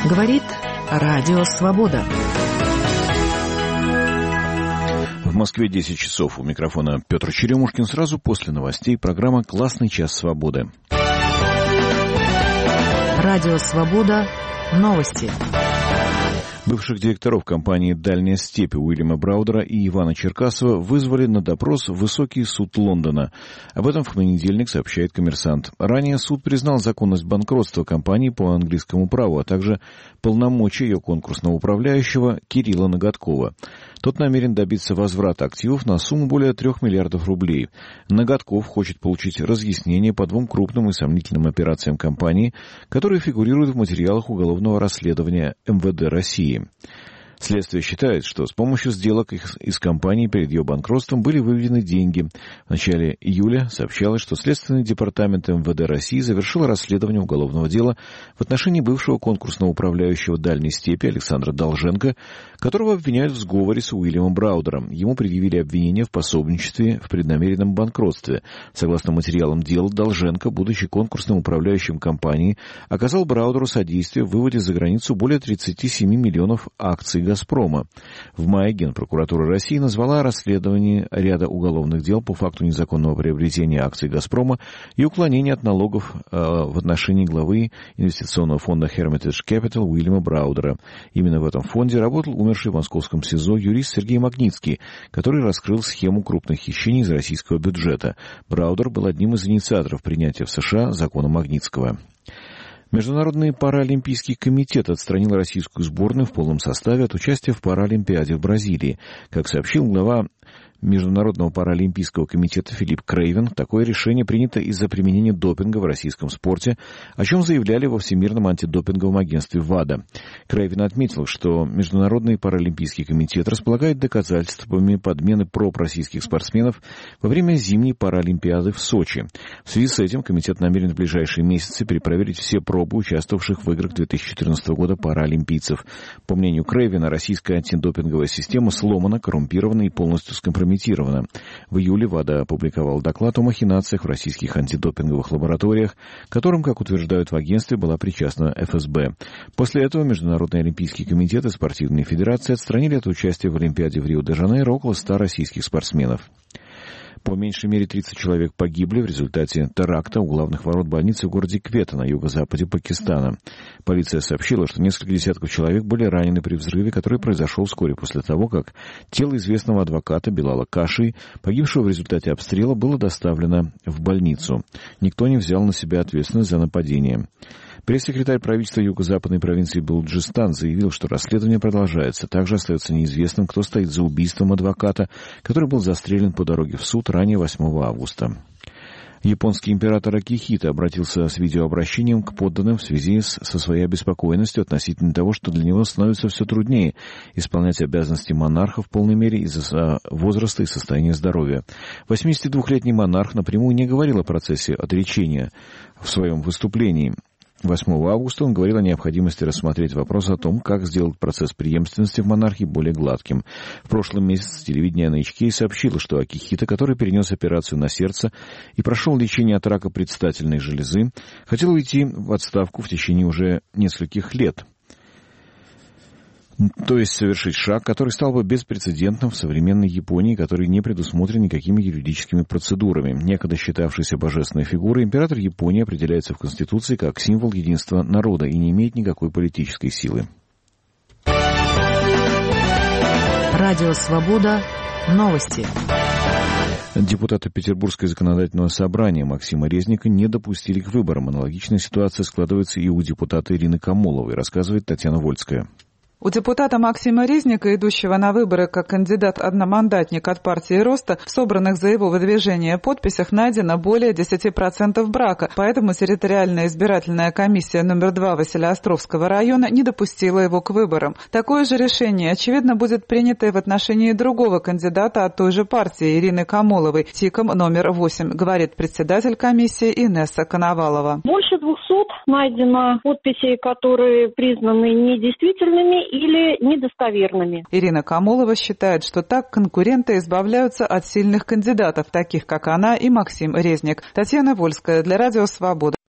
Говорит Радио Свобода. В Москве 10 часов. У микрофона Петр Черемушкин. Сразу после новостей программа «Классный час свободы». Радио Свобода. Новости. Бывших директоров компании «Дальняя степь» Уильяма Браудера и Ивана Черкасова вызвали на допрос в Высокий суд Лондона. Об этом в понедельник сообщает «Коммерсант». Ранее суд признал законность банкротства компании по английскому праву, а также полномочия ее конкурсного управляющего Кирилла Ноготкова. Тот намерен добиться возврата активов на сумму более 3 миллиардов рублей. Ноготков хочет получить разъяснение по 2 крупным и сомнительным операциям компании, которые фигурируют в материалах уголовного расследования МВД России. Следствие считает, что с помощью сделок из компании перед ее банкротством были выведены деньги. В начале июля сообщалось, что Следственный департамент МВД России завершил расследование уголовного дела в отношении бывшего конкурсного управляющего «Дальней степи» Александра Долженко, которого обвиняют в сговоре с Уильямом Браудером. Ему предъявили обвинение в пособничестве в преднамеренном банкротстве. Согласно материалам дела, Долженко, будучи конкурсным управляющим компании, оказал Браудеру содействие в выводе за границу более 37 миллионов акций «Газпрома». В мае Генпрокуратура России назвала расследование ряда уголовных дел по факту незаконного приобретения акций «Газпрома» и уклонения от налогов в отношении главы инвестиционного фонда Hermitage Capital Уильяма Браудера. Именно в этом фонде работал умерший в московском СИЗО юрист Сергей Магнитский, который раскрыл схему крупных хищений из российского бюджета. Браудер был одним из инициаторов принятия в США закона Магнитского. Международный паралимпийский комитет отстранил российскую сборную в полном составе от участия в Паралимпиаде в Бразилии. Как сообщил глава Международного паралимпийского комитета Филипп Крейвен, такое решение принято из-за применения допинга в российском спорте, о чем заявляли во Всемирном антидопинговом агентстве ВАДА. Крейвен отметил, что Международный паралимпийский комитет располагает доказательствами подмены проб российских спортсменов во время зимней Паралимпиады в Сочи. В связи с этим комитет намерен в ближайшие месяцы перепроверить все пробы участвовавших в играх 2014 года паралимпийцев. По мнению Крейвена, российская антидопинговая система сломана, коррумпирована и полностью скомпрометирована. В июле ВАДА опубликовал доклад о махинациях в российских антидопинговых лабораториях, к которым, как утверждают в агентстве, была причастна ФСБ. После этого Международный олимпийский комитет и спортивные федерации отстранили от участия в Олимпиаде в Рио-де-Жанейро около 100 российских спортсменов. По меньшей мере 30 человек погибли в результате теракта у главных ворот больницы в городе Квета на юго-западе Пакистана. Полиция сообщила, что несколько десятков человек были ранены при взрыве, который произошел вскоре после того, как тело известного адвоката Билала Каши, погибшего в результате обстрела, было доставлено в больницу. Никто не взял на себя ответственность за нападение. Пресс-секретарь правительства юго-западной провинции Балуджистан заявил, что расследование продолжается. Также остается неизвестным, кто стоит за убийством адвоката, который был застрелен по дороге в суд ранее 8 августа. Японский император Акихито обратился с видеообращением к подданным в связи со своей обеспокоенностью относительно того, что для него становится все труднее исполнять обязанности монарха в полной мере из-за возраста и состояния здоровья. 82-летний монарх напрямую не говорил о процессе отречения в своем выступлении. 8 августа он говорил о необходимости рассмотреть вопрос о том, как сделать процесс преемственности в монархии более гладким. В прошлом месяце телевидение NHK сообщило, что Акихито, который перенес операцию на сердце и прошел лечение от рака предстательной железы, хотел уйти в отставку в течение уже нескольких лет. То есть совершить шаг, который стал бы беспрецедентным в современной Японии, который не предусмотрен никакими юридическими процедурами. Некогда считавшийся божественной фигурой, император Японии определяется в Конституции как символ единства народа и не имеет никакой политической силы. Радио Свобода. Новости. Депутаты Петербургского законодательного собрания Максима Резника не допустили к выборам. Аналогичная ситуация складывается и у депутата Ирины Камоловой, рассказывает Татьяна Вольская. У депутата Максима Резника, идущего на выборы как кандидат-одномандатник от партии «Роста», в собранных за его выдвижение подписях найдено более 10% брака, поэтому территориальная избирательная комиссия номер 2 Василеостровского района не допустила его к выборам. Такое же решение, очевидно, будет принято и в отношении другого кандидата от той же партии Ирины Камоловой, ТИКом номер 8, говорит председатель комиссии Инесса Коновалова. Больше 200 найдено подписей, которые признаны недействительными или недостоверными. Ирина Камолова считает, что так конкуренты избавляются от сильных кандидатов, таких как она и Максим Резник. Татьяна Вольская для Радио Свобода.